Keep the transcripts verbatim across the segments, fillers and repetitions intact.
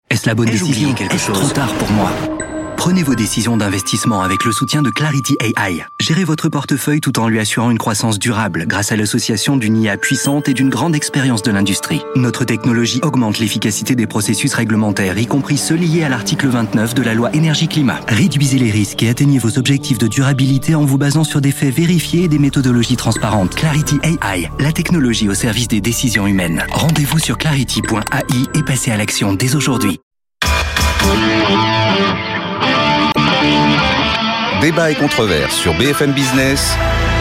Est-ce la bonne Ai-je décision? oublié quelque Est-ce chose? trop tard pour moi? Prenez vos décisions d'investissement avec le soutien de Clarity A I. Gérez votre portefeuille tout en lui assurant une croissance durable grâce à l'association d'une I A puissante et d'une grande expérience de l'industrie. Notre technologie augmente l'efficacité des processus réglementaires, y compris ceux liés à l'article vingt-neuf de la loi énergie-climat. Réduisez les risques et atteignez vos objectifs de durabilité en vous basant sur des faits vérifiés et des méthodologies transparentes. Clarity A I, la technologie au service des décisions humaines. Rendez-vous sur clarity point a i et passez à l'action dès aujourd'hui. Débat et controverse sur B F M Business.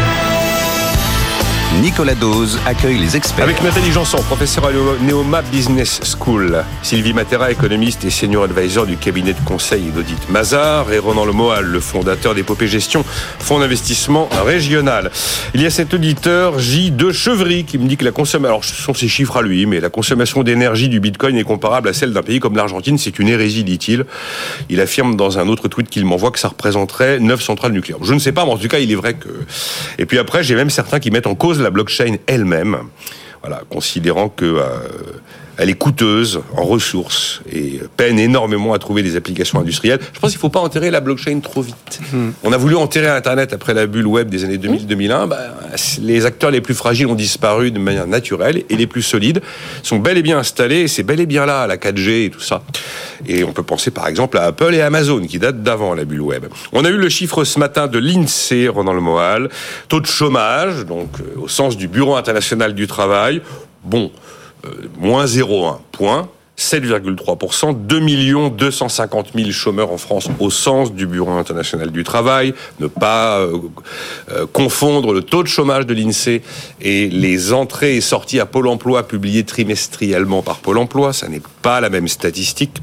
Nicolas Dose accueille les experts. Avec Nathalie Janson, professeure à Neoma Business School, Sylvie Matera, économiste et senior advisor du cabinet de conseil et d'audit Mazars, et Ronan Lemoal, le fondateur d'Épopée Gestion, fonds d'investissement régional. Il y a cet auditeur J. de Chevry qui me dit que la consommation, alors ce sont ses chiffres à lui, mais la consommation d'énergie du Bitcoin est comparable à celle d'un pays comme l'Argentine. C'est une hérésie, dit-il. Il affirme dans un autre tweet qu'il m'envoie que ça représenterait neuf centrales nucléaires. Je ne sais pas, mais en tout cas, il est vrai que... Et puis après, j'ai même certains qui mettent en cause la blockchain elle-même, voilà, considérant que euh, elle est coûteuse en ressources et peine énormément à trouver des applications industrielles. Je pense qu'il ne faut pas enterrer la blockchain trop vite. Mmh. On a voulu enterrer Internet après la bulle web des années deux mille deux mille un. Bah, les acteurs les plus fragiles ont disparu de manière naturelle et les plus solides sont bel et bien installés. Et c'est bel et bien là, la quatre G et tout ça. Et on peut penser par exemple à Apple et Amazon qui datent d'avant la bulle web. On a eu le chiffre ce matin de l'INSEE, Ronan Lemoal. Taux de chômage, donc euh, au sens du Bureau international du travail. Bon, euh, moins zéro virgule un point, sept virgule trois pour cent, deux millions deux cent cinquante mille chômeurs en France au sens du Bureau international du travail. Ne pas euh, euh, confondre le taux de chômage de l'INSEE et les entrées et sorties à Pôle emploi publiées trimestriellement par Pôle emploi. Ça n'est pas la même statistique.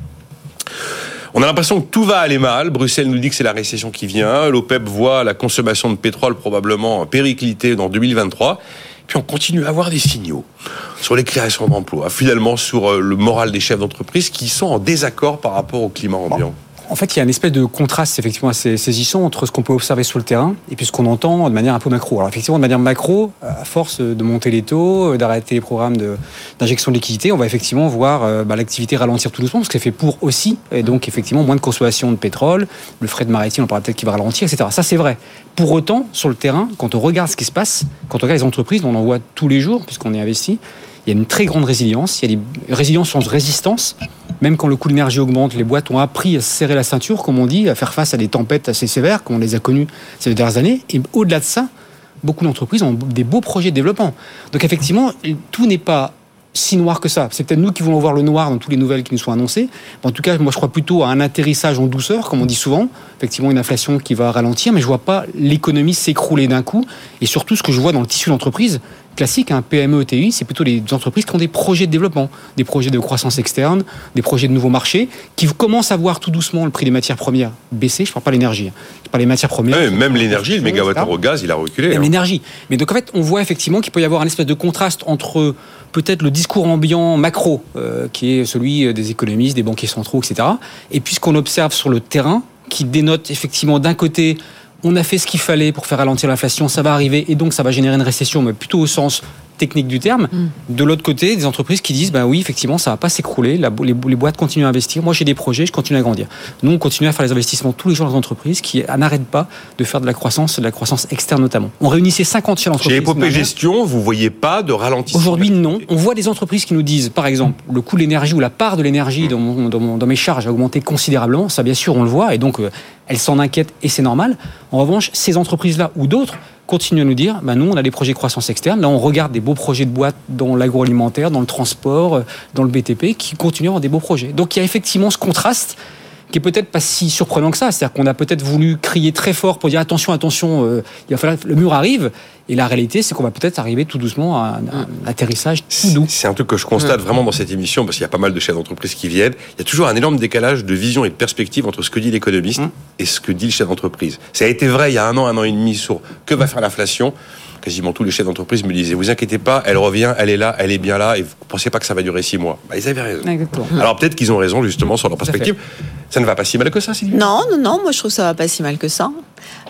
On a l'impression que tout va aller mal. Bruxelles nous dit que c'est la récession qui vient. L'OPEP voit la consommation de pétrole probablement péricliter dans deux mille vingt-trois. Puis on continue à avoir des signaux sur les créations d'emplois, finalement sur le moral des chefs d'entreprise qui sont en désaccord par rapport au climat ambiant. En fait, il y a une espèce de contraste effectivement assez saisissant entre ce qu'on peut observer sur le terrain et puis ce qu'on entend de manière un peu macro. Alors effectivement, de manière macro, à force de monter les taux, d'arrêter les programmes de, d'injection de liquidité, on va effectivement voir euh, bah, l'activité ralentir tout doucement, parce que ça fait pour aussi, et donc effectivement moins de consommation de pétrole, le fret maritime, on parle peut-être qui va ralentir, et cetera. Ça c'est vrai. Pour autant, sur le terrain, quand on regarde ce qui se passe, quand on regarde les entreprises, on en voit tous les jours puisqu'on est investi. Il y a une très grande résilience, il y a des résiliences sans résistance. Même quand le coût de l'énergie augmente, les boîtes ont appris à se serrer la ceinture, comme on dit, à faire face à des tempêtes assez sévères, comme on les a connues ces dernières années. Et au-delà de ça, beaucoup d'entreprises ont des beaux projets de développement. Donc effectivement, tout n'est pas si noir que ça. C'est peut-être nous qui voulons voir le noir dans toutes les nouvelles qui nous sont annoncées. En tout cas, moi je crois plutôt à un atterrissage en douceur, comme on dit souvent. Effectivement, une inflation qui va ralentir, mais je ne vois pas l'économie s'écrouler d'un coup. Et surtout, ce que je vois dans le tissu d'entreprise classique, un P M E, E T I, c'est plutôt les entreprises qui ont des projets de développement, des projets de croissance externe, des projets de nouveaux marchés, qui commencent à voir tout doucement le prix des matières premières baisser. Je ne parle pas de l'énergie, je parle des matières premières. Ouais, même l'énergie, le mégawattheure au gaz, il a reculé. Même hein. l'énergie. Mais donc en fait, on voit effectivement qu'il peut y avoir un espèce de contraste entre peut-être le discours ambiant macro, euh, qui est celui des économistes, des banquiers centraux, et cetera, et puis ce qu'on observe sur le terrain, qui dénote effectivement d'un côté, on a fait ce qu'il fallait pour faire ralentir l'inflation, ça va arriver, et donc ça va générer une récession, mais plutôt au sens technique du terme. Mm. De l'autre côté, des entreprises qui disent, ben oui, effectivement, ça va pas s'écrouler, la, les, les boîtes continuent à investir, moi j'ai des projets, je continue à grandir. Nous, on continue à faire les investissements tous les jours dans les entreprises qui n'arrêtent pas de faire de la croissance, de la croissance externe notamment. On réunissait cinquante chefs d'entreprise. Chez Épopée Gestion, vous voyez pas de ralentissement? Aujourd'hui, non. On voit des entreprises qui nous disent, par exemple, le coût de l'énergie ou la part de l'énergie mm. dans, mon, dans, mon, dans mes charges a augmenté considérablement. Ça, bien sûr, on le voit, et donc euh, elles s'en inquiètent, et c'est normal. En revanche, ces entreprises-là ou d'autres continuent à nous dire, ben nous, on a des projets de croissance externe. Là, on regarde des beaux projets de boîtes dans l'agroalimentaire, dans le transport, dans le B T P, qui continuent à avoir des beaux projets. Donc, il y a effectivement ce contraste qui est peut-être pas si surprenant que ça. C'est-à-dire qu'on a peut-être voulu crier très fort pour dire attention, attention, euh, il va falloir, le mur arrive. Et la réalité, c'est qu'on va peut-être arriver tout doucement à un, un atterrissage tout doux. C'est un truc que je constate vraiment dans cette émission, parce qu'il y a pas mal de chefs d'entreprise qui viennent. Il y a toujours un énorme décalage de vision et de perspective entre ce que dit l'économiste mmh. et ce que dit le chef d'entreprise. Ça a été vrai il y a un an, un an et demi sur que va faire l'inflation. Quasiment tous les chefs d'entreprise me disaient, vous inquiétez pas, elle revient, elle est là, elle est bien là, et vous ne pensez pas que ça va durer six mois. Bah, ils avaient raison. Exactement. Alors peut-être qu'ils ont raison justement sur leur perspective. Ça ne va pas si mal que ça, Sylvie ? Non, non, non, moi je trouve que ça va pas si mal que ça.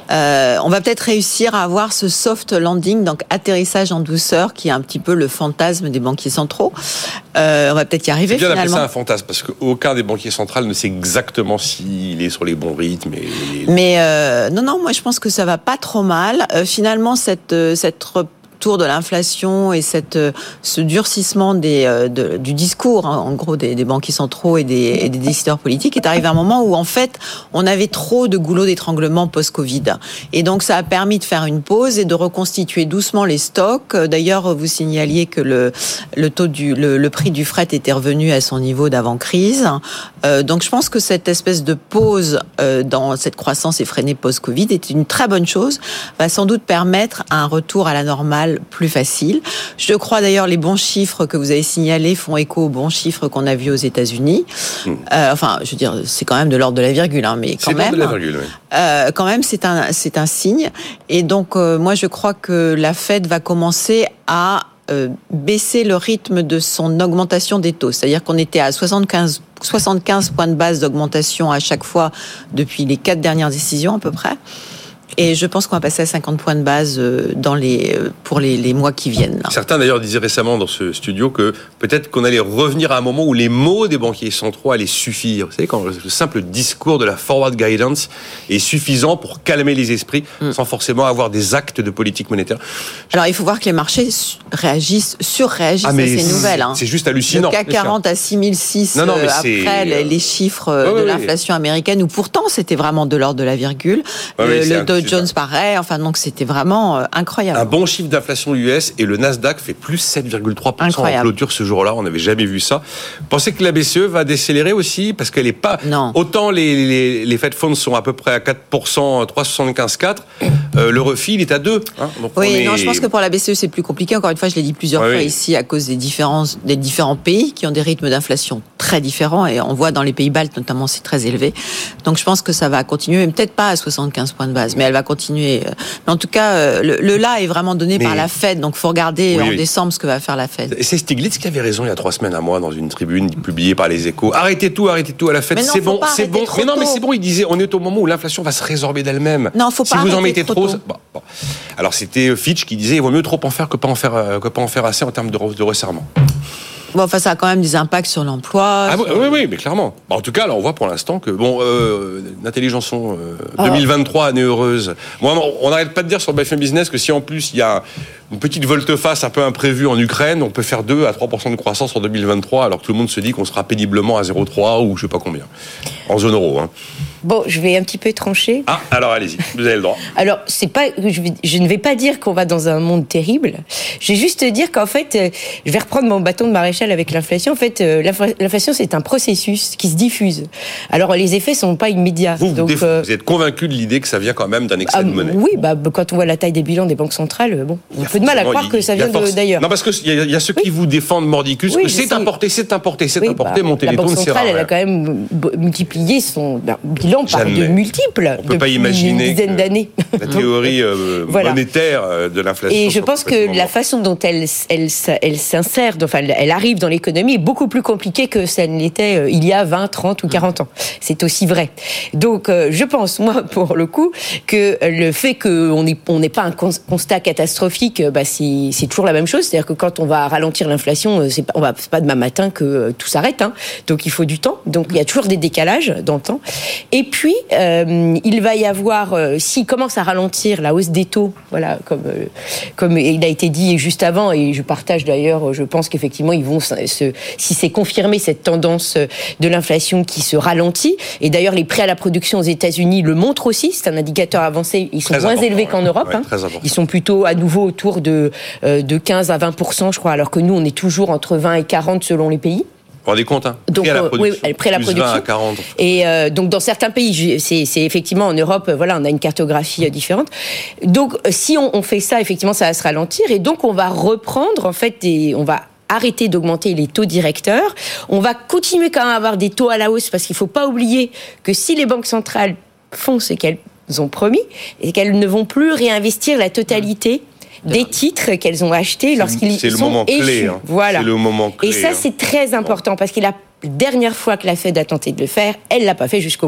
Euh, on va peut-être réussir à avoir ce soft landing, donc atterrissage en douceur, qui est un petit peu le fantasme des banquiers centraux. Euh, on va peut-être y arriver finalement. C'est bien finalement. d'appeler ça un fantasme, parce qu'aucun des banquiers centraux ne sait exactement s'il est sur les bons rythmes. Et... Mais euh, non, non, moi je pense que ça va pas trop mal. Euh, finalement, cette cette retour de l'inflation et cette, ce durcissement des, de, du discours, hein, en gros, des, des banquiers centraux et des, et des décideurs politiques est arrivé à un moment où, en fait, on avait trop de goulot d'étranglement post-Covid. Et donc, ça a permis de faire une pause et de reconstituer doucement les stocks. D'ailleurs, vous signaliez que le, le taux du, le, le prix du fret était revenu à son niveau d'avant-crise. Euh, donc, je pense que cette espèce de pause euh, dans cette croissance effrénée post-Covid est une très bonne chose, va sans doute permettre un retour à la normale plus facile. Je crois d'ailleurs les bons chiffres que vous avez signalés font écho aux bons chiffres qu'on a vus aux États-Unis. Mmh. Euh, enfin, je veux dire, c'est quand même de l'ordre de la virgule, hein, mais quand c'est même, de la virgule, oui. euh, quand même, c'est un, c'est un signe. Et donc, euh, moi, je crois que la Fed va commencer à euh, baisser le rythme de son augmentation des taux. C'est-à-dire qu'on était à soixante-quinze, soixante-quinze points de base d'augmentation à chaque fois depuis les quatre dernières décisions à peu près. Et je pense qu'on va passer à cinquante points de base dans les, pour les, les mois qui viennent. Là. Certains d'ailleurs disaient récemment dans ce studio que peut-être qu'on allait revenir à un moment où les mots des banquiers centraux allaient suffire. Vous savez, quand le simple discours de la forward guidance est suffisant pour calmer les esprits mm. sans forcément avoir des actes de politique monétaire. Alors il faut voir que les marchés réagissent, surréagissent ah, à ces nouvelles. Hein. C'est juste hallucinant. Le C A C quarante à six mille six non, non, euh, après les, les chiffres ouais, de ouais, l'inflation ouais. américaine où pourtant c'était vraiment de l'ordre de la virgule. Ouais, le ouais, le Dow Jones pareil, enfin donc c'était vraiment euh, incroyable. Un bon chiffre d'inflation U S et le Nasdaq fait plus sept virgule trois pour cent en clôture ce jour-là, on n'avait jamais vu ça. Pensez que la B C E va décélérer aussi parce qu'elle est pas non. Autant les les les Fed Funds sont à peu près à quatre pour cent, trois virgule soixante-quinze quatre, euh, le refil est à deux. Hein, donc oui, est... non, je pense que pour la B C E c'est plus compliqué. Encore une fois, je l'ai dit plusieurs ouais, fois oui. ici à cause des différences des différents pays qui ont des rythmes d'inflation très différents et on voit dans les pays baltes notamment c'est très élevé. Donc je pense que ça va continuer, mais peut-être pas à soixante-quinze points de base, mais elle va continuer. Mais en tout cas, le, le là est vraiment donné mais... par la Fed, donc il faut regarder oui, en oui. décembre ce que va faire la Fed. Et c'est Stiglitz qui avait raison il y a trois semaines à moi dans une tribune publiée par les Échos. Arrêtez tout, arrêtez tout à la Fed, mais non, c'est bon, c'est bon. Mais non, mais c'est bon. Il disait, on est au moment où l'inflation va se résorber d'elle-même. Non, faut pas. Si vous en mettez trop. trop, bon, bon. Alors c'était Fitch qui disait, il vaut mieux trop en faire que pas en faire, que pas en faire assez en termes de, de resserrement. Bon, enfin, ça a quand même des impacts sur l'emploi. Ah sur... oui, oui, mais clairement. Bon, en tout cas, là, on voit pour l'instant que, bon, euh, Nathalie Janson, euh, deux mille vingt-trois, année heureuse. Moi, on n'arrête pas de dire sur B F M Business que si en plus il y a une petite volte-face un peu imprévue en Ukraine, on peut faire deux à trois pour cent de croissance en deux mille vingt-trois, alors que tout le monde se dit qu'on sera péniblement à zéro virgule trois ou je sais pas combien. En zone euro, hein. Bon, je vais un petit peu trancher. Ah, alors allez-y, vous avez le droit. Alors, c'est pas, je, vais, je ne vais pas dire qu'on va dans un monde terrible. Je vais juste dire qu'en fait, euh, je vais reprendre mon bâton de maréchal avec l'inflation. En fait, euh, l'inflation, c'est un processus qui se diffuse. Alors, les effets sont pas immédiats. Vous, donc, vous, euh, vous êtes convaincu de l'idée que ça vient quand même d'un excès ah, de monnaie. Oui, bah, quand on voit la taille des bilans des banques centrales, bon, on a un peu de mal à croire il, que ça vient force... de, d'ailleurs. Non, parce qu'il y, y a ceux oui. qui vous défendent mordicus, oui, que c'est importé, c'est importé, c'est oui, importé, bah, monter les taux, la banque centrale, elle rien. a quand même multiplié son ben, bilan par Jamais. de multiples. On peut pas imaginer une dizaine d'années. La théorie euh, voilà. monétaire de l'inflation. Et je pense que la façon dont elle, elle, elle s'insère, enfin, elle arrive dans l'économie est beaucoup plus compliquée que ça ne l'était il y a vingt, trente ou quarante ans. C'est aussi vrai. Donc, je pense, moi, pour le coup, que le fait qu'on n'ait on n'ait pas un constat catastrophique, bah, c'est, c'est toujours la même chose. C'est-à-dire que quand on va ralentir l'inflation, c'est pas, on va, c'est pas demain matin que tout s'arrête. Hein. Donc, il faut du temps. Donc, il y a toujours des décalages dans le temps. Et puis, euh, il va y avoir, euh, s'il commence à ralentir la hausse des taux, voilà, comme, euh, comme il a été dit juste avant, et je partage d'ailleurs, je pense qu'effectivement, ils vont, se, si c'est confirmé cette tendance de l'inflation qui se ralentit, et d'ailleurs, les prêts à la production aux États-Unis le montrent aussi, c'est un indicateur avancé, ils sont très moins élevés ouais. qu'en Europe, ouais, hein. Ils sont plutôt à nouveau autour de, euh, de quinze à vingt pour cent, je crois, alors que nous, on est toujours entre vingt et quarante selon les pays. Vous vous rendez compte, hein, donc, prêt à la production, oui, prêt à la production. vingt à quarante. Et euh, donc, dans certains pays, c'est, c'est effectivement en Europe, voilà, on a une cartographie différente. Donc, si on, on fait ça, effectivement, ça va se ralentir. Et donc, on va reprendre, en fait, des, on va arrêter d'augmenter les taux directeurs. On va continuer quand même à avoir des taux à la hausse, parce qu'il ne faut pas oublier que si les banques centrales font ce qu'elles ont promis, et qu'elles ne vont plus réinvestir la totalité des titres qu'elles ont achetés lorsqu'ils c'est sont le échus. Clé, hein. Voilà. C'est le moment clé. Et ça, c'est très important, parce que la dernière fois que la Fed a tenté de le faire, elle ne l'a pas fait jusqu'au bout.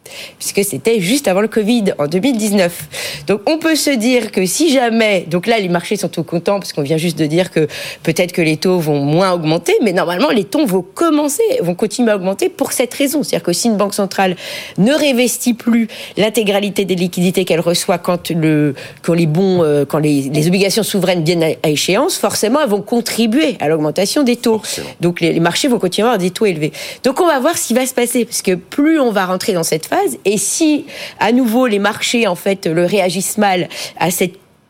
puisque c'était juste avant le Covid, en deux mille dix-neuf. Donc on peut se dire que si jamais, donc là les marchés sont tout contents, parce qu'on vient juste de dire que peut-être que les taux vont moins augmenter, mais normalement les taux vont commencer, vont continuer à augmenter pour cette raison. C'est-à-dire que si une banque centrale ne réinvestit plus l'intégralité des liquidités qu'elle reçoit quand, le, quand les bons, euh, quand les, les obligations souveraines viennent à, à échéance, forcément elles vont contribuer à l'augmentation des taux. Forcément. Donc les, les marchés vont continuer à avoir des taux élevés. Donc on va voir ce qui va se passer, parce que plus on va rentrer dans cette phase, et si à nouveau les marchés en fait le réagissent mal à cette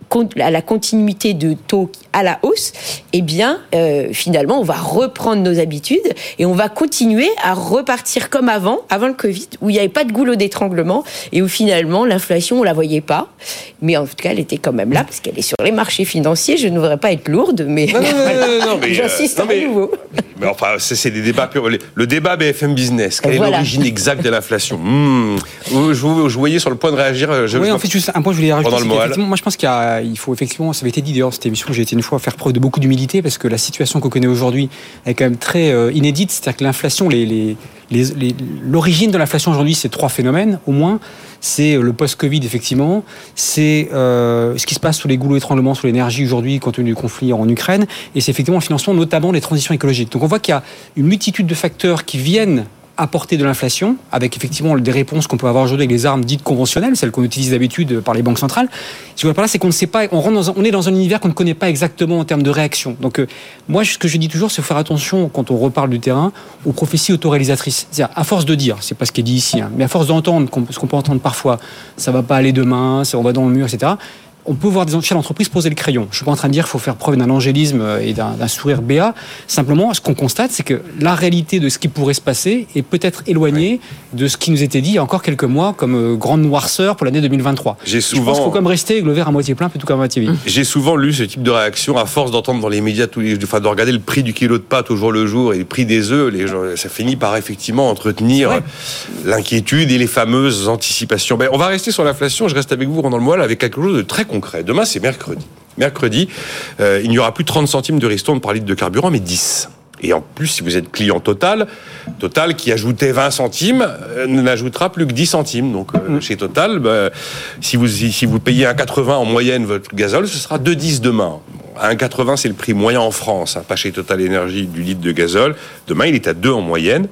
à la continuité de taux à la hausse, eh bien, euh, finalement, on va reprendre nos habitudes et on va continuer à repartir comme avant, avant le Covid, où il n'y avait pas de goulot d'étranglement et où finalement, l'inflation, on la voyait pas. Mais en tout cas, elle était quand même là, parce qu'elle est sur les marchés financiers. Je ne voudrais pas être lourde, mais, non, non, voilà. non, non, mais j'insiste euh, non, mais, à nouveau. Mais enfin, c'est, c'est des débats purs. Le débat B F M Business, quelle voilà. est l'origine exacte de l'inflation mmh. je, je vous voyais sur le point de réagir. Je, oui, je en fait, juste un point que je voulais rajouter. Moi, je pense qu'il y a, il faut effectivement, ça avait été dit d'ailleurs, cette émission, j'ai été une fois faire preuve de beaucoup d'humilité, parce que la situation qu'on connaît aujourd'hui est quand même très euh, inédite. C'est-à-dire que l'inflation, les, les, les, les, l'origine de l'inflation aujourd'hui, c'est trois phénomènes, au moins. C'est le post-Covid, effectivement. C'est euh, ce qui se passe sous les goulots d'étranglement, sous l'énergie aujourd'hui, compte tenu du conflit en Ukraine. Et c'est effectivement le financement, notamment les transitions écologiques. Donc on voit qu'il y a une multitude de facteurs qui viennent apporter de l'inflation, avec effectivement des réponses qu'on peut avoir aujourd'hui avec les armes dites conventionnelles, celles qu'on utilise d'habitude par les banques centrales. Ce que je veux dire par là, c'est qu'on ne sait pas, on, rentre dans un, on est dans un univers qu'on ne connaît pas exactement en termes de réaction. Donc euh, moi, ce que je dis toujours, c'est faire attention, quand on reparle du terrain, aux prophéties autoréalisatrices. C'est-à-dire, à force de dire, c'est pas ce qui est dit ici, hein, mais à force d'entendre, ce qu'on peut entendre parfois, ça va pas aller demain, on va dans le mur, et cetera, on peut voir des chefs d'entreprise poser le crayon. Je ne suis pas en train de dire qu'il faut faire preuve d'un angélisme et d'un, d'un sourire béat. Simplement, ce qu'on constate, c'est que la réalité de ce qui pourrait se passer est peut-être éloignée de ce qui nous était dit il y a encore quelques mois comme euh, grande noirceur pour l'année deux mille vingt-trois. J'ai souvent... Je pense qu'il faut comme rester avec le verre à moitié plein plutôt qu'à moitié vide. J'ai souvent lu ce type de réaction à force d'entendre dans les médias tous les, enfin de regarder le prix du kilo de pâtes au jour le jour et le prix des œufs. Les gens, ça finit par effectivement entretenir ouais. l'inquiétude et les fameuses anticipations. Ben, on va rester sur l'inflation. Je reste avec vous, Ronan Le Moal, avec quelque chose de très concret. Demain, c'est mercredi. Mercredi, euh, il n'y aura plus trente centimes de ristourne par litre de carburant, mais dix. Et en plus, si vous êtes client Total, Total qui ajoutait vingt centimes, euh, n'ajoutera plus que dix centimes. Donc, euh, chez Total, bah, si vous si vous payez un virgule quatre-vingts en moyenne votre gazole, ce sera deux virgule dix demain. un virgule quatre-vingts, c'est le prix moyen en France, hein, pas chez Total Énergie du litre de gazole. Demain, il est à deux en moyenne.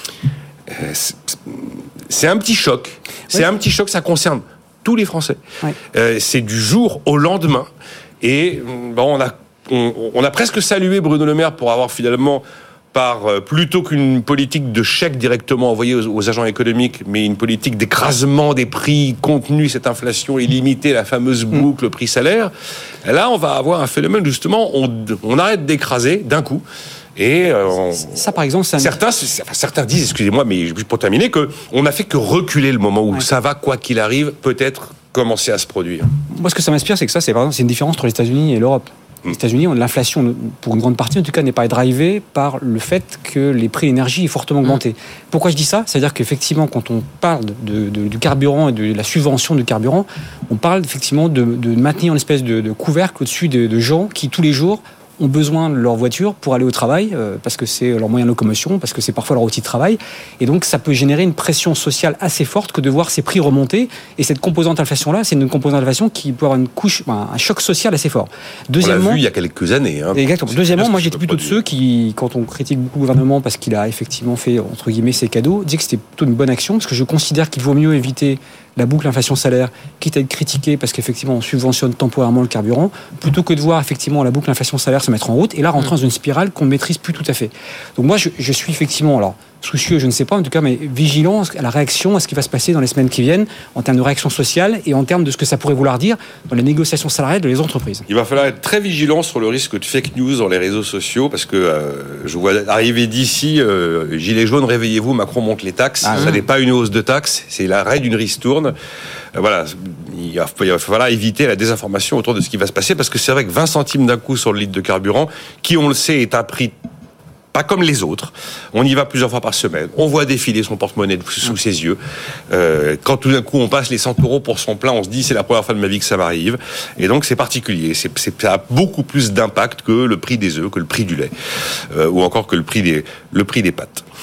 Euh, c'est, c'est un petit choc. C'est oui. un petit choc, ça concerne tous les Français. Oui. Euh, c'est du jour au lendemain. Et bon, on a, on, on a presque salué Bruno Le Maire pour avoir finalement, par euh, plutôt qu'une politique de chèque directement envoyée aux, aux agents économiques, mais une politique d'écrasement des prix, contenu cette inflation et limiter la fameuse boucle mmh. prix-salaire. Là, on va avoir un phénomène, justement, on, on arrête d'écraser d'un coup. Et euh, on... ça, par exemple, ça... certains, enfin, certains disent, excusez-moi, mais pour terminer, qu'on n'a fait que reculer le moment où ouais. ça va, quoi qu'il arrive, peut-être commencer à se produire. Moi, ce que ça m'inspire, c'est que ça, c'est, par exemple, c'est une différence entre les États-Unis et l'Europe. Les États-Unis, l'inflation, pour une grande partie, en tout cas, n'est pas drivée par le fait que les prix de l'énergie aient fortement augmenté. Mmh. Pourquoi je dis ça ? C'est-à-dire qu'effectivement, quand on parle de, de, du carburant et de la subvention du carburant, on parle effectivement de, de maintenir une espèce de, de couvercle au-dessus de, de gens qui, tous les jours, ont besoin de leur voiture pour aller au travail, euh, parce que c'est leur moyen de locomotion, parce que c'est parfois leur outil de travail. Et donc, ça peut générer une pression sociale assez forte que de voir ces prix remonter. Et cette composante d'inflation-là, c'est une composante d'inflation qui peut avoir une couche, un choc social assez fort. Deuxièmement, on l'a vu il y a quelques années. Hein. Exactement. Deuxièmement, moi, j'étais plutôt de ceux qui, quand on critique beaucoup le gouvernement parce qu'il a effectivement fait, entre guillemets, ses cadeaux, disaient que c'était plutôt une bonne action, parce que je considère qu'il vaut mieux éviter la boucle inflation-salaire, quitte à être critiquée parce qu'effectivement on subventionne temporairement le carburant, plutôt que de voir effectivement la boucle inflation-salaire se mettre en route et là rentrer dans une spirale qu'on ne maîtrise plus tout à fait. Donc moi je, je suis effectivement, alors soucieux, je ne sais pas en tout cas, mais vigilant à la réaction, à ce qui va se passer dans les semaines qui viennent en termes de réaction sociale et en termes de ce que ça pourrait vouloir dire dans les négociations salariales de les entreprises. Il va falloir être très vigilant sur le risque de fake news dans les réseaux sociaux parce que euh, je vois arriver d'ici euh, Gilets jaunes, réveillez-vous, Macron monte les taxes. Ah, ça oui. n'est pas une hausse de taxes, c'est l'arrêt d'une ristourne. Euh, voilà, il va, il va falloir éviter la désinformation autour de ce qui va se passer parce que c'est vrai que vingt centimes d'un coup sur le litre de carburant, qui on le sait est un prix pas comme les autres. On y va plusieurs fois par semaine. On voit défiler son porte-monnaie sous ses yeux. Euh, quand tout d'un coup on passe les cent euros pour son plein, on se dit c'est la première fois de ma vie que ça m'arrive. Et donc c'est particulier. C'est, c'est, ça a beaucoup plus d'impact que le prix des œufs, que le prix du lait, euh, ou encore que le prix des, le prix des pâtes.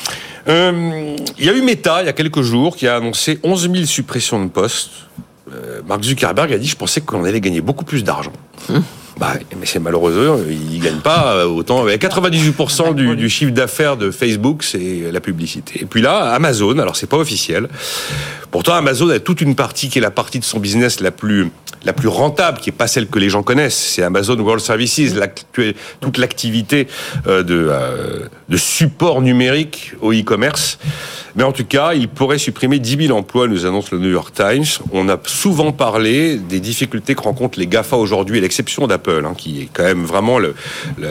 Euh, il y a eu Meta, il y a quelques jours, qui a annoncé onze mille suppressions de postes. Euh, Mark Zuckerberg a dit « Je pensais qu'on allait gagner beaucoup plus d'argent. Hum. » Bah, mais c'est malheureux, il gagne pas autant. quatre-vingt-dix-huit pour cent du, du chiffre d'affaires de Facebook, c'est la publicité. Et puis là, Amazon, alors c'est pas officiel. Pourtant, Amazon a toute une partie qui est la partie de son business la plus la plus rentable, qui est pas celle que les gens connaissent. C'est Amazon World Services, toute l'activité de, euh, de support numérique au e-commerce. Mais en tout cas, il pourrait supprimer dix mille emplois, nous annonce le New York Times. On a souvent parlé des difficultés que rencontrent les GAFA aujourd'hui, à l'exception d'Apple, hein, qui est quand même vraiment le, le,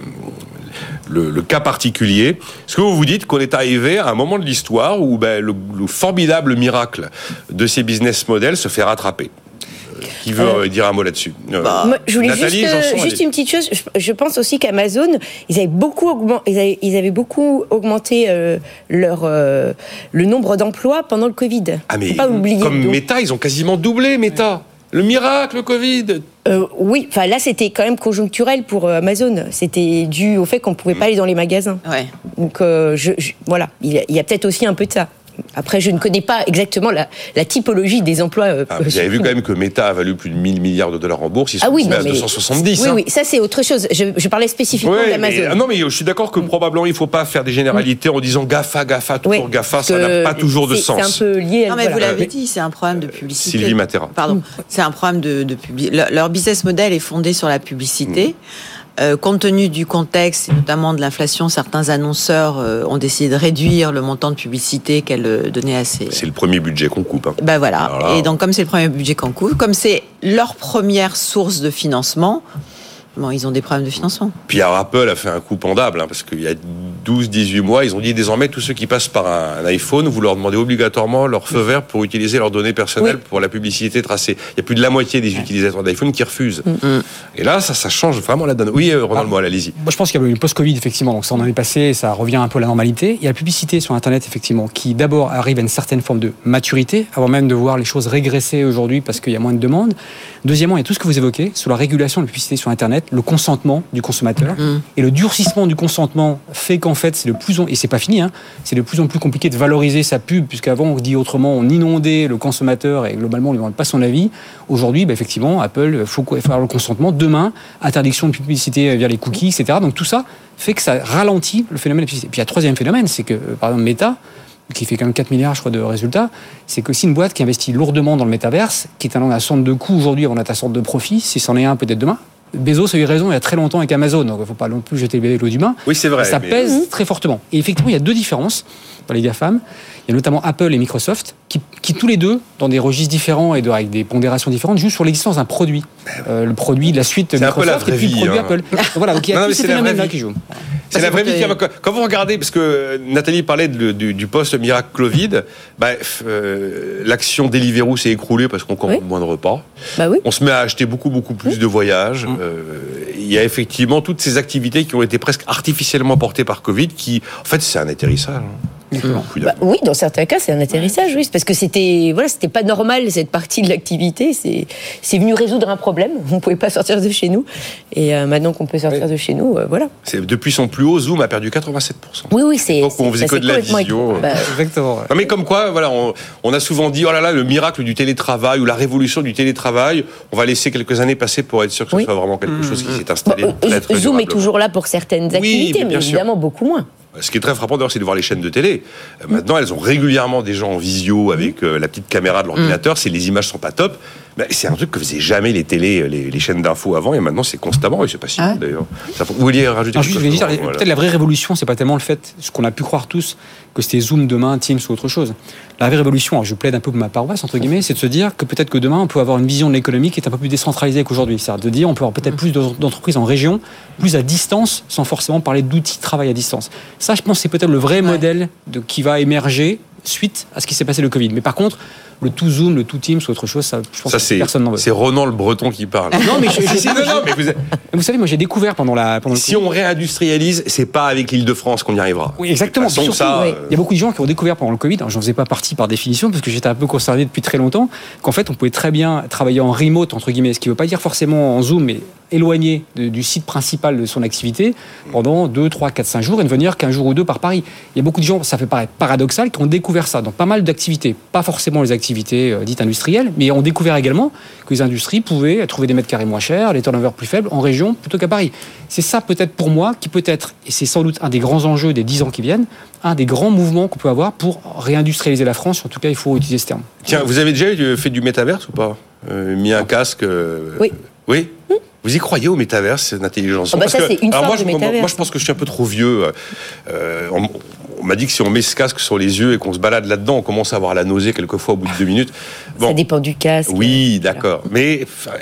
le, le cas particulier. Est-ce que vous vous dites qu'on est arrivé à un moment de l'histoire où ben, le, le formidable miracle de ces business models se fait rattraper? Qui veut euh, dire un mot là-dessus? bah, Moi, Je voulais Nathalie, juste, euh, juste une petite chose. Je, je pense aussi qu'Amazon, ils avaient beaucoup augmenté, ils avaient, ils avaient beaucoup augmenté euh, leur euh, le nombre d'emplois pendant le Covid. Ah mais faut pas oublier. Comme donc. Meta, ils ont quasiment doublé Meta. Le miracle, le Covid. Euh, oui, enfin là c'était quand même conjoncturel pour Amazon. C'était dû au fait qu'on pouvait pas aller dans les magasins. Ouais. Donc euh, je, je, voilà, il y a, il y a peut-être aussi un peu de ça. Après, je ne connais pas exactement la, la typologie des emplois. Euh, ah, vous avez vu quand même que Meta a valu plus de mille milliards de dollars en bourse. Ils sont ah oui, à mais... deux cent soixante-dix. Oui, hein. oui, ça c'est autre chose. Je, je parlais spécifiquement ouais, d'Amazon. Mais, non, mais je suis d'accord que probablement il ne faut pas faire des généralités en disant GAFA, GAFA, toujours oui, GAFA, ça n'a pas toujours de c'est, sens. C'est un peu lié à... Non, mais voilà. vous l'avez dit, c'est un problème de publicité. Sylvie Matera. Pardon, c'est un problème de, de publicité. Leur, leur business model est fondé sur la publicité. Mmh. Euh, compte tenu du contexte, et notamment de l'inflation, certains annonceurs euh, ont décidé de réduire le montant de publicité qu'elles euh, donnaient à ces... C'est le premier budget qu'on coupe. Hein. Ben voilà. Là... Et donc, comme c'est le premier budget qu'on coupe, comme c'est leur première source de financement, bon, ils ont des problèmes de financement. Puis alors, Apple a fait un coup pendable, hein, parce qu'il y a douze dix-huit mois, ils ont dit désormais, tous ceux qui passent par un, un iPhone, vous leur demandez obligatoirement leur feu vert pour utiliser leurs données personnelles oui. pour la publicité tracée. Il y a plus de la moitié des utilisateurs d'iPhone qui refusent. Mm-hmm. Et là, ça, ça change vraiment la donne. Oui, Ronald Moal, allez-y. Moi, je pense qu'il y a eu une post-Covid, effectivement, donc ça en est passé, ça revient un peu à la normalité. Il y a la publicité sur Internet, effectivement, qui d'abord arrive à une certaine forme de maturité, avant même de voir les choses régresser aujourd'hui parce qu'il y a moins de demandes. Deuxièmement, il y a tout ce que vous évoquez sur la régulation de la publicité sur Internet, le consentement du consommateur. Mmh. Et le durcissement du consentement fait qu'en fait, c'est de plus en... et c'est pas fini, hein, c'est de plus en plus compliqué de valoriser sa pub, puisqu'avant, on dit autrement, on inondait le consommateur et globalement, on ne lui demande pas son avis. Aujourd'hui, bah, effectivement, Apple, il faut faire le consentement. Demain, interdiction de publicité via les cookies, et cetera. Donc tout ça fait que ça ralentit le phénomène de publicité. Puis il y a un troisième phénomène, c'est que, par exemple, Meta, qui fait quand même quatre milliards, je crois, de résultats, c'est que si une boîte qui investit lourdement dans le métaverse, qui est un, un centre de coût aujourd'hui avant d'être un centre de profit, si c'en est un peut-être demain, Bezos a eu raison il y a très longtemps avec Amazon, donc il ne faut pas non plus jeter le bébé avec l'eau du bain. Oui, c'est vrai. Ça mais... pèse mmh. très fortement. Et effectivement, il y a deux différences dans les GAFAM. Il y a notamment Apple et Microsoft, qui, qui tous les deux, dans des registres différents et de, avec des pondérations différentes, jouent sur l'existence d'un produit. Euh, le produit de la suite c'est Microsoft et puis vie, le produit hein. Apple. Donc voilà, donc il y a non, tous ces phénomènes-là qui jouent. C'est la vraie vie. Quand vous regardez, parce que Nathalie parlait de, du, du post-miracle Covid, bah, euh, l'action Deliveroo s'est écroulée parce qu'on commande oui. moins de repas. Bah oui. On se met à acheter beaucoup, beaucoup plus oui. de voyages. Mmh. Euh, il y a effectivement toutes ces activités qui ont été presque artificiellement portées par Covid, qui, en fait, c'est un atterrissage. Hein. Mmh. Bah, oui, dans certains cas, c'est un atterrissage, oui, parce que c'était, voilà, c'était pas normal cette partie de l'activité. C'est, c'est venu résoudre un problème. On pouvait pas sortir de chez nous, et euh, maintenant qu'on peut sortir oui. de chez nous, euh, voilà. C'est, depuis son plus haut, Zoom a perdu quatre-vingt-sept pour cent. Oui, oui, c'est. Donc on faisait que de la visio. Bah, Exactement. Non, mais comme quoi, voilà, on, on a souvent dit, oh là là, le miracle du télétravail ou la révolution du télétravail. On va laisser quelques années passer pour être sûr que oui. ce soit vraiment quelque chose qui s'est installé. Bon, très, très Zoom est toujours là pour certaines activités, oui, mais, mais évidemment sûr. beaucoup moins. Ce qui est très frappant d'ailleurs, c'est de voir les chaînes de télé. Euh, maintenant, elles ont régulièrement des gens en visio avec euh, la petite caméra de l'ordinateur. Mm. Si les images sont pas top, ben, c'est un truc que faisaient jamais les télés, les, les chaînes d'infos avant, et maintenant c'est constamment. Et c'est pas si ah. d'ailleurs. Ça, vous vouliez rajouter non, quelque juste, chose dire, voilà. Peut-être la vraie révolution, c'est pas tellement le fait, ce qu'on a pu croire tous, que c'était Zoom demain, Teams ou autre chose. La vraie révolution, alors je plaide un peu pour ma paroisse entre guillemets, c'est de se dire que peut-être que demain on peut avoir une vision de l'économie qui est un peu plus décentralisée qu'aujourd'hui. C'est-à-dire de dire on peut avoir peut-être plus d'entreprises en région, plus à distance, sans forcément parler d'outils de travail à distance. Ça, je pense, c'est peut-être le vrai ouais. modèle de, qui va émerger suite à ce qui s'est passé le Covid. Mais par contre, le tout Zoom, le tout Teams ou autre chose, ça, je pense ça, que c'est, personne n'en veut. C'est Ronan le Breton qui parle. Non, mais je, je, je, non, non, mais vous, vous savez, moi j'ai découvert pendant la. Pendant le si on réindustrialise, c'est pas avec l'Île-de-France qu'on y arrivera. Oui, exactement. Façon, surtout, ça, oui. Il y a beaucoup de gens qui ont découvert pendant le Covid, alors j'en faisais pas partie par définition, parce que j'étais un peu concerné depuis très longtemps, qu'en fait on pouvait très bien travailler en remote, entre guillemets, ce qui ne veut pas dire forcément en Zoom, mais éloigné de, du site principal de son activité pendant deux, trois, quatre, cinq jours et ne venir qu'un jour ou deux par Paris. Il y a beaucoup de gens, ça fait paraître paradoxal, qui ont découvert ça dans pas mal d'activités. Pas forcément les activités euh, dites industrielles, mais ont découvert également que les industries pouvaient trouver des mètres carrés moins chers, les turnovers plus faibles en région plutôt qu'à Paris. C'est ça peut-être pour moi qui peut être, et c'est sans doute un des grands enjeux des dix ans qui viennent, un des grands mouvements qu'on peut avoir pour réindustrialiser la France. En tout cas, il faut utiliser ce terme. Tiens, vous avez déjà fait du métaverse ou pas euh, Mis un casque euh... Oui. Oui. Mmh. Vous y croyez au métaverse, l'intelligence oh bah ça, que, c'est une forme moi, de je, métaverse. Moi, je pense que je suis un peu trop vieux. Euh, on, on m'a dit que si on met ce casque sur les yeux et qu'on se balade là-dedans, on commence à avoir la nausée quelquefois au bout de deux minutes. Bon. Ça dépend du casque. Oui, d'accord. Voilà. Mais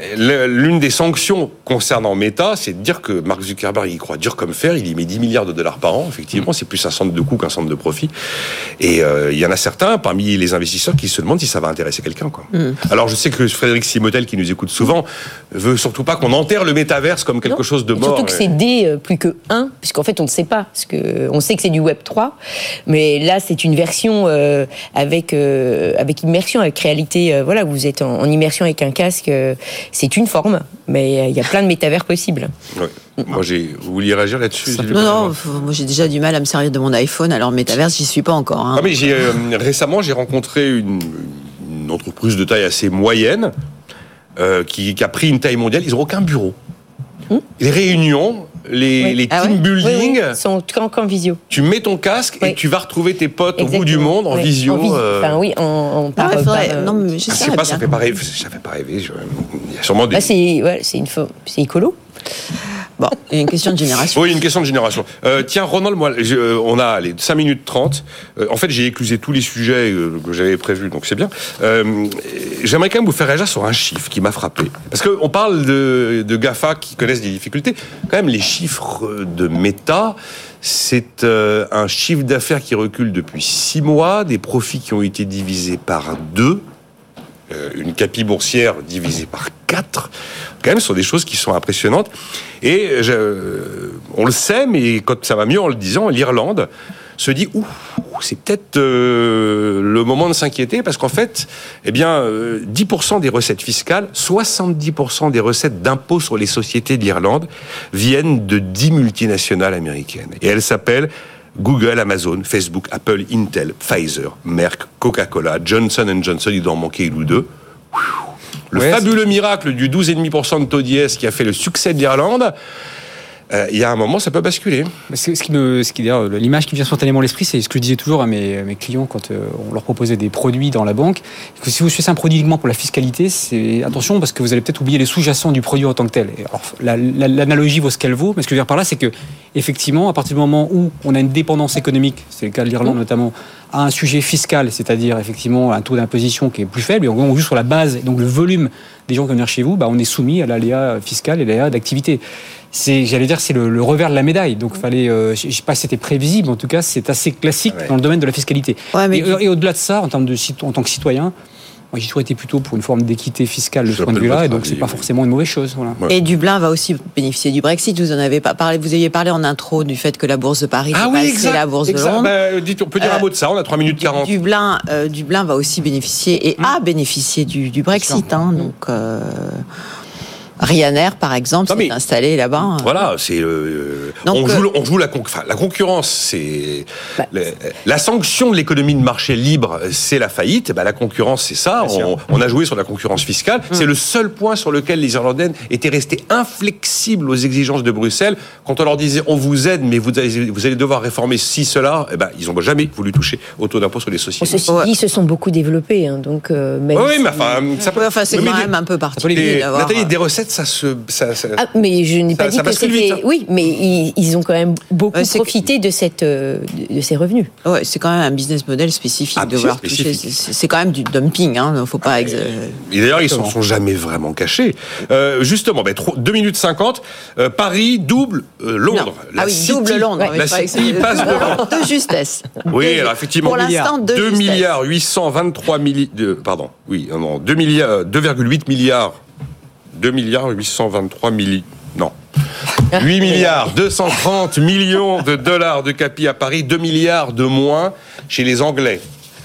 l'une des sanctions concernant Meta, c'est de dire que Mark Zuckerberg y croit dur comme fer. Il y met dix milliards de dollars par an. Effectivement, mmh. c'est plus un centre de coût qu'un centre de profit. Et euh, il y en a certains parmi les investisseurs qui se demandent si ça va intéresser quelqu'un, quoi. Mmh. Alors, je sais que Frédéric Simotel, qui nous écoute souvent, veut surtout pas qu'on enterre le métaverse comme quelque non. chose de mort. Surtout que c'est D euh, plus que un, puisqu'en fait, on ne sait pas. Parce que on sait que c'est du Web trois, mais là, c'est une version euh, avec, euh, avec immersion, avec réalité. Euh, voilà, vous êtes en, en immersion avec un casque. Euh, c'est une forme, mais il y a plein de métavers possibles. Oui. Moi, j'ai... Vous vouliez réagir là-dessus? Non, non, moi j'ai déjà du mal à me servir de mon iPhone, alors métaverse, j'y suis pas encore. Hein. Ah, mais j'ai, euh, récemment, j'ai rencontré une, une entreprise de taille assez moyenne euh, qui, qui a pris une taille mondiale. Ils n'ont aucun bureau. Hum? Les réunions, les, oui. les team ah ouais? building, oui, oui. sont qu'en visio. Tu mets ton casque oui. et tu vas retrouver tes potes Exactement. Au bout du monde en oui. visio. En vis- euh... Enfin oui, en, en ah ouais, par, euh... non mais je ah, sais pas, bien. ça fait pas rêver. Ça fait pas rêver. Je... Il y a sûrement des. Bah, c'est, ouais, c'est une fo... c'est écolo. Bon, il y a une question de génération. Oui, une question de génération. Euh, tiens, Ronald, moi, je, euh, on a les cinq minutes trente. Euh, en fait, j'ai éclusé tous les sujets euh, que j'avais prévus, donc c'est bien. Euh, j'aimerais quand même vous faire réagir sur un chiffre qui m'a frappé. Parce qu'on parle de, de GAFA qui connaissent des difficultés. Quand même, les chiffres de Meta, c'est euh, un chiffre d'affaires qui recule depuis six mois, des profits qui ont été divisés par deux, euh, une capi boursière divisée par quatre. Quand même, ce sont des choses qui sont impressionnantes. Et je, on le sait, mais quand ça va mieux en le disant, l'Irlande se dit ouh, c'est peut-être euh, le moment de s'inquiéter parce qu'en fait, eh bien, euh, dix pour cent des recettes fiscales, soixante-dix pour cent des recettes d'impôts sur les sociétés de l'Irlande viennent de dix multinationales américaines. Et elles s'appellent Google, Amazon, Facebook, Apple, Intel, Pfizer, Merck, Coca-Cola, Johnson and Johnson, il doit en manquer une ou deux. Le ouais, fabuleux c'est... miracle du douze virgule cinq pour cent de taux d'I S qui a fait le succès de l'Irlande, euh, il y a un moment, ça peut basculer. Ce qui me, ce qui, d'ailleurs, l'image qui me vient spontanément à l'esprit, c'est ce que je disais toujours à mes, mes clients quand euh, on leur proposait des produits dans la banque, que si vous choisissez un produit uniquement pour la fiscalité, c'est attention parce que vous allez peut-être oublier les sous-jacents du produit en tant que tel. Alors, la, la, l'analogie vaut ce qu'elle vaut, mais ce que je veux dire par là, c'est que effectivement, à partir du moment où on a une dépendance économique, c'est le cas de l'Irlande mmh. notamment, à un sujet fiscal, c'est-à-dire effectivement un taux d'imposition qui est plus faible, et on joue sur la base, et donc le volume des gens qui viennent chez vous, bah, on est soumis à l'aléa fiscal et l'aléa d'activité. C'est, j'allais dire, c'est le, le revers de la médaille. Donc, fallait, euh, je ne sais pas si c'était prévisible, en tout cas, c'est assez classique ouais. dans le domaine de la fiscalité. Ouais, mais... et, et au-delà de ça, en, termes de, en tant que citoyen, moi, j'ai toujours été plutôt pour une forme d'équité fiscale de ce point de vue-là, et donc c'est pas forcément une mauvaise chose. Voilà. Ouais. Et Dublin va aussi bénéficier du Brexit. Vous en avez pas parlé. Vous aviez parlé en intro du fait que la bourse de Paris ah va oui, passer la bourse exact. de Londres. Bah, dites, on peut dire euh, un mot de ça. On a trois minutes quarante. Dublin, euh, Dublin va aussi bénéficier et mmh. a bénéficié du, du Brexit. Hein, mmh. Donc. Euh, Ryanair, par exemple, non, s'est installé là-bas. Voilà, c'est euh, Donc, on, joue, on joue la, con, enfin, la concurrence, c'est bah, la, la sanction de l'économie de marché libre, c'est la faillite. Bah, la concurrence, c'est ça. On, on a joué sur la concurrence fiscale. Hum. C'est le seul point sur lequel les Irlandais étaient restés inflexibles aux exigences de Bruxelles. Quand on leur disait on vous aide, mais vous allez, vous allez devoir réformer ci, cela, eh ben, ils n'ont jamais voulu toucher au taux d'impôt sur les sociétés. Ceci dit, ils se sont beaucoup développés, hein, donc. Euh, même oui, si... mais enfin, ça peut. Ouais, enfin, c'est quand même des, un peu particulier d'avoir. Nathalie, des recettes. Ça se, ça, ça, ah, mais je n'ai pas ça, dit que c'était. Vite, hein. Oui, mais ils, ils ont quand même beaucoup ouais, profité que... de cette de, de ces revenus. Ouais, c'est quand même un business model spécifique ah, de vouloir toucher. C'est, c'est quand même du dumping, hein. Faut pas. Ah, ex... Et d'ailleurs, ils s'en sont jamais vraiment cachés. Euh, justement, ben, deux minutes cinquante. Euh, Paris double euh, Londres. La ah oui, City, double Londres. Ouais, la City passe devant. De justesse. Oui, alors effectivement. Pour l'instant, de deux milliards huit cent vingt-trois milliards. Pardon. Oui, non, deux milliards, deux virgule huit milliards. deux milliards huit cent vingt-trois milliards. Non. huit milliards deux cent trente millions de dollars de capi à Paris, deux milliards de moins chez les Anglais.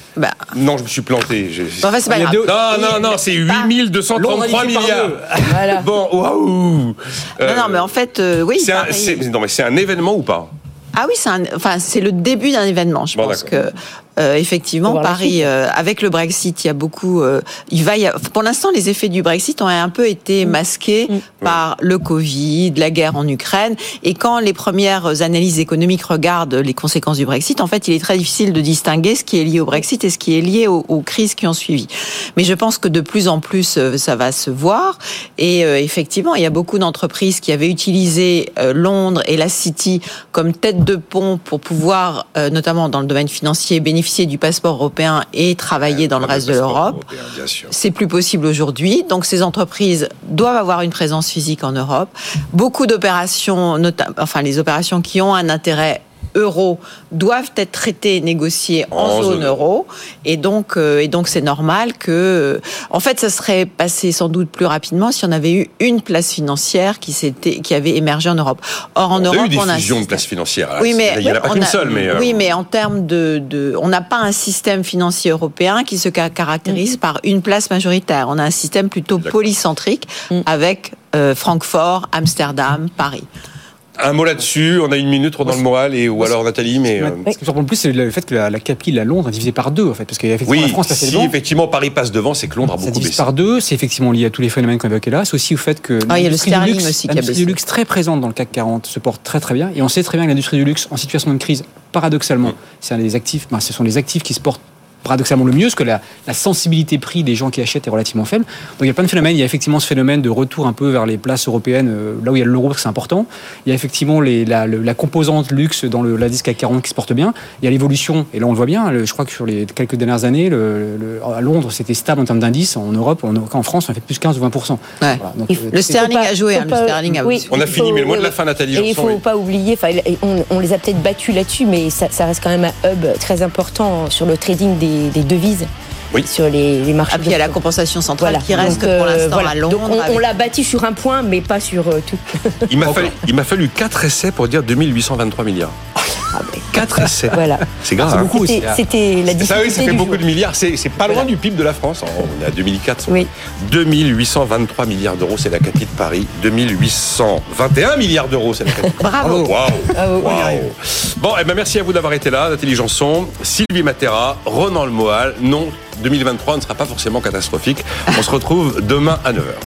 Bah. Non, je me suis planté. J'ai... Enfin, c'est pas grave. Deux... Non, non, non, c'est huit mille deux cent trente-trois milliards. Voilà. Bon, waouh. Euh, non, non, mais en fait, euh, oui. C'est un, c'est... Non, mais c'est un événement ou pas? Ah oui, c'est un, enfin, c'est le début d'un événement. Je bon, pense d'accord. que euh, effectivement, Paris, euh, avec le Brexit, il y a beaucoup. Euh, il va y a, pour l'instant, les effets du Brexit ont un peu été masqués mmh. par le Covid, la guerre en Ukraine. Et quand les premières analyses économiques regardent les conséquences du Brexit, en fait, il est très difficile de distinguer ce qui est lié au Brexit et ce qui est lié aux, aux crises qui ont suivi. Mais je pense que de plus en plus, euh, ça va se voir. Et euh, effectivement, il y a beaucoup d'entreprises qui avaient utilisé euh, Londres et la City comme tête de pont pour pouvoir, euh, notamment dans le domaine financier, bénéficier du passeport européen et travailler dans le reste de l'Europe. C'est plus possible aujourd'hui. Donc ces entreprises doivent avoir une présence physique en Europe. Beaucoup d'opérations, notamment, enfin les opérations qui ont un intérêt euro doivent être traitées et négociées en, en zone, zone euro. Et donc, euh, et donc c'est normal que, euh, en fait, ça serait passé sans doute plus rapidement si on avait eu une place financière qui s'était, qui avait émergé en Europe. Or, en on Europe, a eu des on a fusions de places financières. Oui, mais il n'y en a pas qu'une a, seule, mais euh... oui, mais en termes de, de, on n'a pas un système financier européen qui se caractérise mmh. par une place majoritaire. On a un système plutôt D'accord. polycentrique mmh. avec euh, Francfort, Amsterdam, Paris. Un mot là-dessus, on a une minute, dans le moral, et, ou alors Nathalie, mais... Euh... Ce qui me surprend le plus, c'est le fait que la, la capitale à Londres est divisée par deux, en fait, parce qu'effectivement, oui, la France passe si devant. effectivement Paris passe devant, c'est que Londres a beaucoup baissé. Ça divise par deux, c'est effectivement lié à tous les phénomènes qu'on évoquait là, c'est aussi au fait que ah, l'industrie du luxe, aussi l'industrie du luxe très présente dans le C A C quarante se porte très très bien, et on sait très bien que l'industrie du luxe, en situation de crise, paradoxalement, mmh. c'est un des actifs, ben, ce sont les actifs qui se portent paradoxalement le mieux, parce que la, la sensibilité prix des gens qui achètent est relativement faible. Donc il y a plein de phénomènes. Il y a effectivement ce phénomène de retour un peu vers les places européennes, euh, là où il y a l'euro, c'est important. Il y a effectivement les, la, le, la composante luxe dans le l'indice C A C quarante qui se porte bien. Il y a l'évolution, et là on le voit bien, le, je crois que sur les quelques dernières années, le, le, à Londres c'était stable en termes d'indice, en Europe, en, en France on a fait plus quinze ou vingt pour cent. Ouais. Voilà, donc, euh, le sterling pas, a joué, hein, pas, le sterling a oui, On a fini, faut, mais le mot oui, de la fin, Nathalie Janson. Et il ne faut oui. pas oublier, on, on les a peut-être battus là-dessus, mais ça, ça reste quand même un hub très important sur le trading des, des devises. Oui. Sur les, les marchés. Ah, puis il y a la compensation centrale voilà. qui reste donc, pour l'instant euh, voilà. à Londres. Donc on, avec... on l'a bâti sur un point, mais pas sur euh, tout. Il m'a fallu, il m'a fallu quatre essais pour dire deux mille huit cent vingt-trois milliards. Ah, quatre essais. Voilà. C'est grave. C'est hein. beaucoup c'était, aussi. c'était la difficulté. Ça, oui, ça fait du beaucoup jour. de milliards. C'est, c'est pas voilà. loin du P I B de la France. On est à deux mille quatre. Oui. deux mille huit cent vingt-trois milliards d'euros, c'est la capitale de Paris. deux mille huit cent vingt et un milliards d'euros, c'est la capitale. Bravo. Waouh. Bravo. Wow. Bon, eh ben merci à vous d'avoir été là, Nathalie Janson, Sylvie Matera, Ronan Le Moal. Non, deux mille vingt-trois ne sera pas forcément catastrophique. On se retrouve demain à neuf heures.